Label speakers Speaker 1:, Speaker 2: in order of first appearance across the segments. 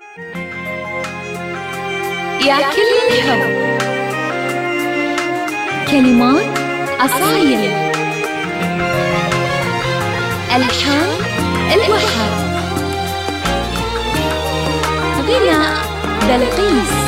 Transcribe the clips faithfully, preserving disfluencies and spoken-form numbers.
Speaker 1: يا كل الحب. كلمات أصايل، ألحان الوهاب، غناء بلقيس.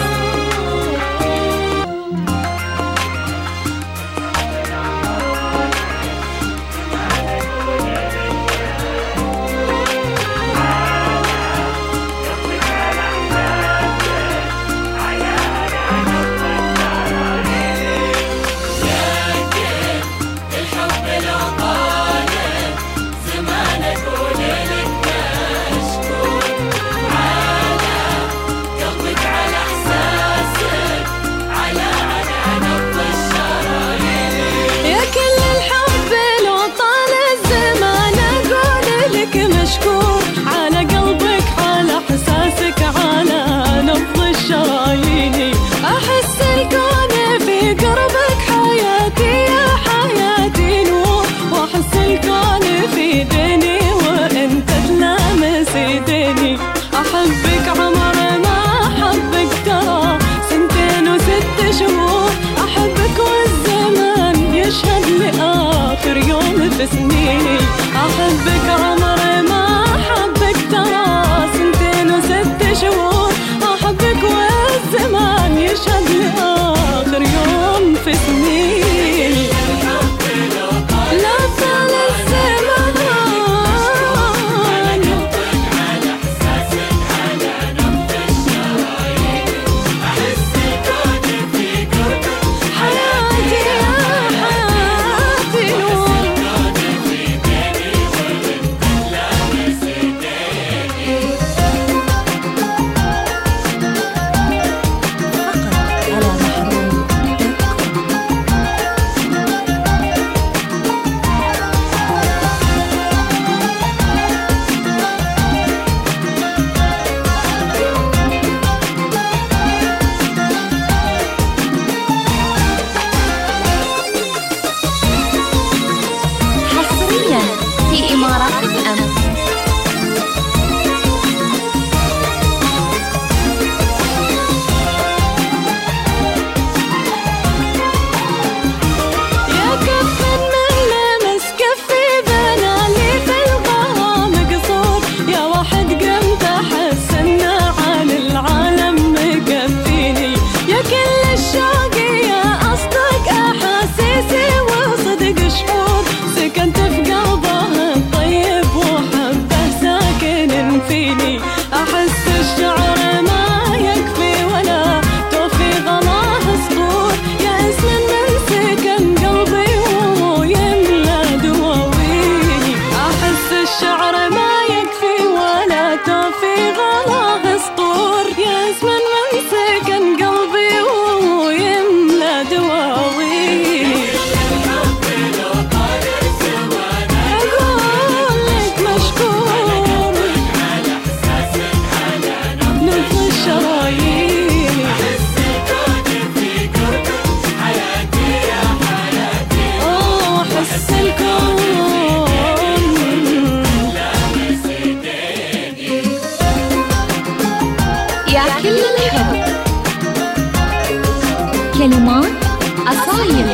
Speaker 2: أحبك عمر ما أحبك ترى سنتين وست شهور، أحبك والزمان يشهد لآخر يوم في سنيني. أحبك عمر ما أحبك ترى سنتين وست شهور، أحبك والزمان يشهد لآخر يوم في سنيني. لا زال الزمان
Speaker 1: في إمارات الأمن.
Speaker 2: يا كف من لمس كفي بنالي في الغرام قصور، يا واحد قمت أحس إنه عن العالم مكفيني. يا كل الشوق يا أصدق أحاسيسي وصدق شعور، سكنت في قلبه طيب وحبه ساكن فيني. أحس الشعر ما يكفي ولا توفي غلاه سطور، يا اسم من سكن قلبي ويملى دواويني. أحس الشعر ما يكفي ولا توفي غلاه سطور، يا اسم من سكن قلبي ويملى دواويني.
Speaker 1: يا كل الحب. كلمات أصايل،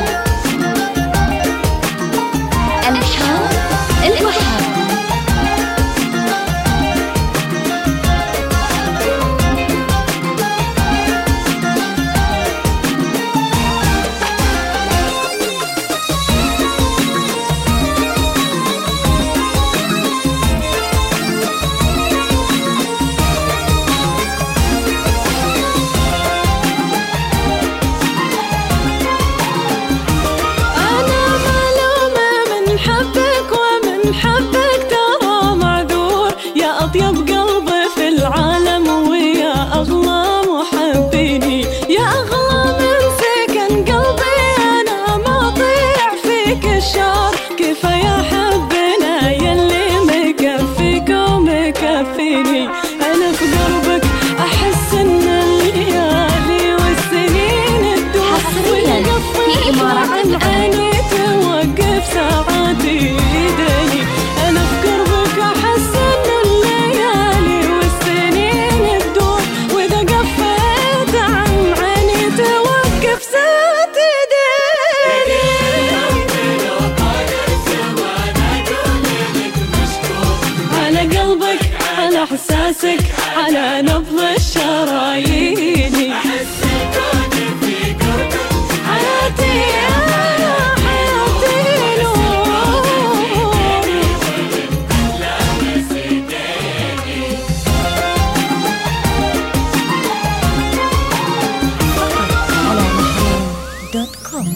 Speaker 1: ألحان الوهاب.
Speaker 2: حبك على نبض الشرايين.
Speaker 3: أحس كوني في قربك
Speaker 2: حياتي يا حياتي نور.
Speaker 3: لامس ايديني.
Speaker 1: على محمود دوت كوم.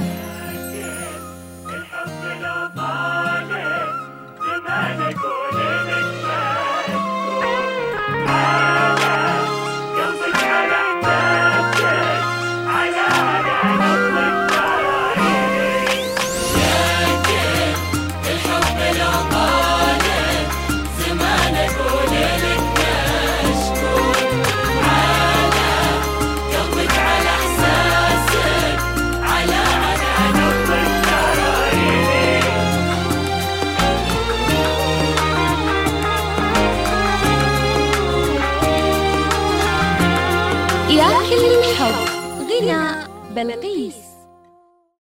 Speaker 3: الحب لو طالع زمانك وليلك مشغول. على قلبك على حبابك على على نبض الشرايين. لكن الحب لو طالع زمانك وليلك مشغول. على قلبك على احساسك على على نبض الشرايين.
Speaker 1: يا كل الحب غنى بلقيس.